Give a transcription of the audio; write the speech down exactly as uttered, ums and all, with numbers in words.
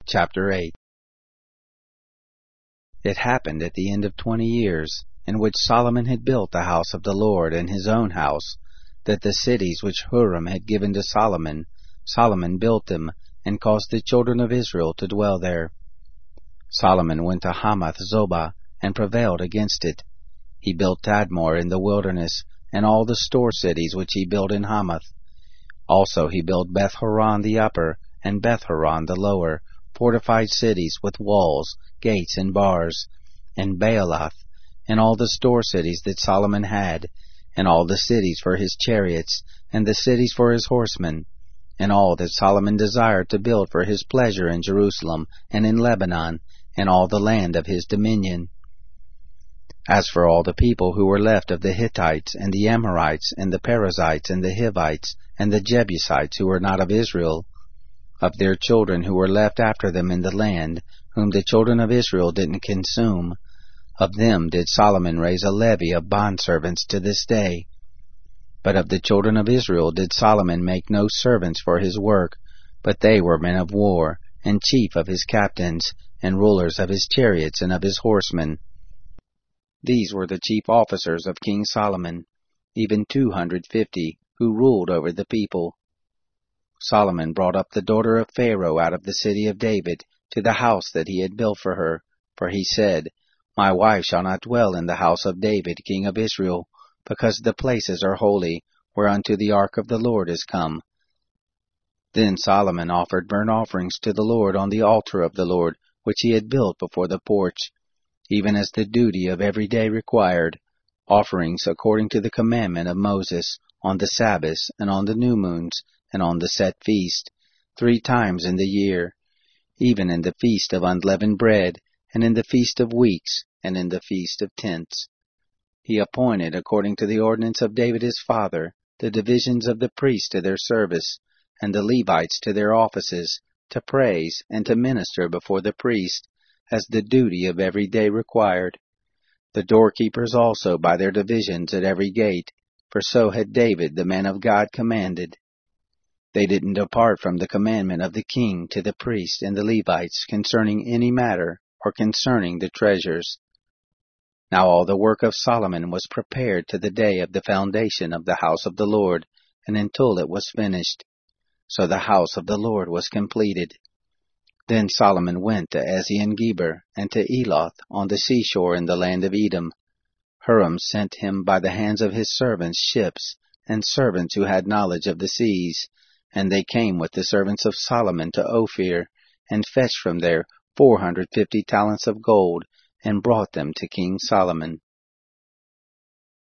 Chapter eight. It happened at the end of twenty years, in which Solomon had built the house of the Lord and his own house, that the cities which Huram had given to Solomon, Solomon built them, and caused the children of Israel to dwell there. Solomon went to Hamath Zobah, and prevailed against it. He built Tadmor in the wilderness, and all the store cities which he built in Hamath. Also he built Beth-horon the upper, and Beth-horon the lower, fortified cities with walls, gates, and bars, and Baalath, and all the store cities that Solomon had, and all the cities for his chariots, and the cities for his horsemen, and all that Solomon desired to build for his pleasure in Jerusalem and in Lebanon, and all the land of his dominion. As for all the people who were left of the Hittites, and the Amorites, and the Perizzites, and the Hivites, and the Jebusites who were not of Israel, of their children who were left after them in the land, whom the children of Israel didn't consume, of them did Solomon raise a levy of bondservants to this day. But of the children of Israel did Solomon make no servants for his work, but they were men of war, and chief of his captains, and rulers of his chariots and of his horsemen. These were the chief officers of King Solomon, even two hundred fifty, who ruled over the people. Solomon brought up the daughter of Pharaoh out of the city of David to the house that he had built for her, for he said, My wife shall not dwell in the house of David king of Israel, because the places are holy, whereunto the ark of the Lord is come. Then Solomon offered burnt offerings to the Lord on the altar of the Lord, which he had built before the porch, even as the duty of every day required, offerings according to the commandment of Moses, on the Sabbaths, and on the new moons, and on the set feast, three times in the year, even in the feast of unleavened bread, and in the feast of weeks, and in the feast of tents. He appointed, according to the ordinance of David his father, the divisions of the priests to their service, and the Levites to their offices, to praise and to minister before the priest, as the duty of every day required. The doorkeepers also by their divisions at every gate, for so had David the man of God commanded. They didn't depart from the commandment of the king to the priests and the Levites concerning any matter, or concerning the treasures. Now all the work of Solomon was prepared to the day of the foundation of the house of the Lord, and until it was finished. So the house of the Lord was completed. Then Solomon went to Ezion-Geber, and to Eloth, on the seashore in the land of Edom. Huram sent him by the hands of his servants ships, and servants who had knowledge of the seas, and they came with the servants of Solomon to Ophir, and fetched from there four hundred fifty talents of gold, and brought them to King Solomon.